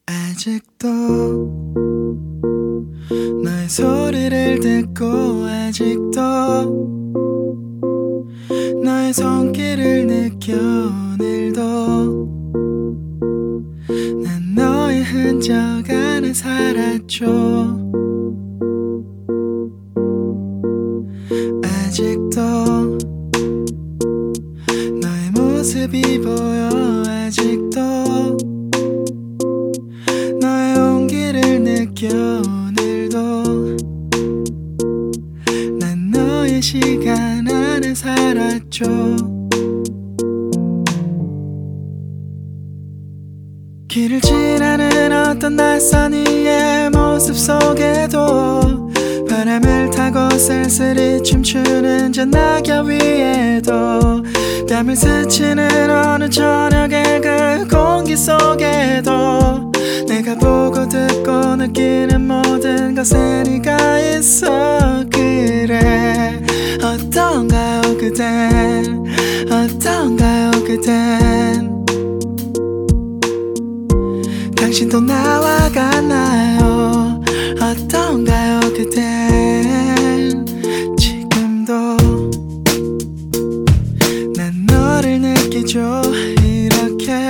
아직도 너의 소리를 듣고 아직도 너의 손길을 느껴 오늘도 난 너의 흔적 안에 살았죠. 아직도 너의 모습이 보여 아직도 너의 온기를 느껴 오늘도 난 너의 시간 안에 살았죠. 길을 지나는 어떤 낯선 이의 모습 속에도 바람을 타고 쓸쓸히 춤추는 저 낙엽 위에도 땀을 스치는 어느 저녁의 그 공기 속에도 내가 보고 듣고 느끼는 모든 것에 네가 있어. 그래 어떤가요 그댄 어떤가요 그댄 당신도 나와 같나요 어떤가요 그댄 지금도 난 너를 느끼죠. 이렇게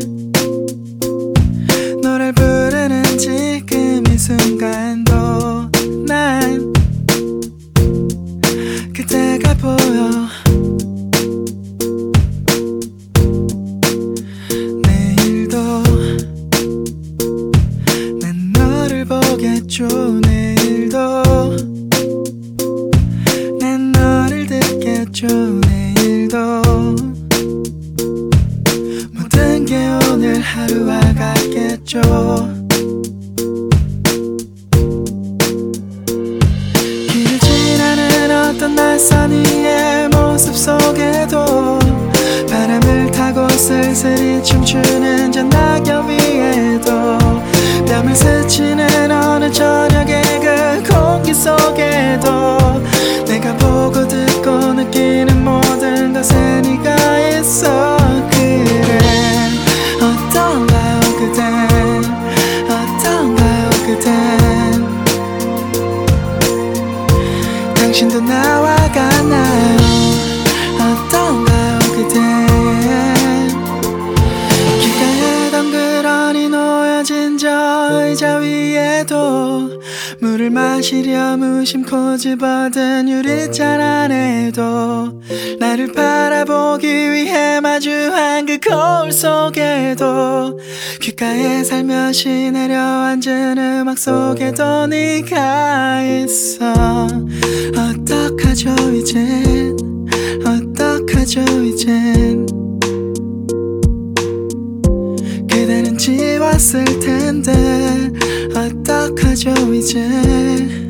너를 부르는 지금 이 순간도 난 그대가 보여. 내일도 난 너를 보겠죠. 내일도 난 너를 듣겠죠. 내일도 모든 게 오늘 하루와 같겠죠. 길을 지나는 어떤 낯선 이의 모습 속에도 바람을 타고 쓸쓸히 춤추는 저 낙엽 위에도 땀을 스치는 어느 저녁의 그 공기 속에도 내가 보고 듣고 느끼는 모든 것에 네가 있어. 그래 어떤가요 그댄 어떤가요 그댄 당신도 나와 같나요 어떤가요 그댄 길가에 덩그러니 놓여진 저 의자 위에도 물을 마시려 무심코 집어든 유리잔 안에도 나를 바라보기 위해 마주한 그 거울 속에도 귓가에 살며시 내려앉은 음악 속에도 네가 있어. 어떡하죠 이젠 어떡하죠 이젠 그대는 지웠을 텐데 어떡하죠 이젠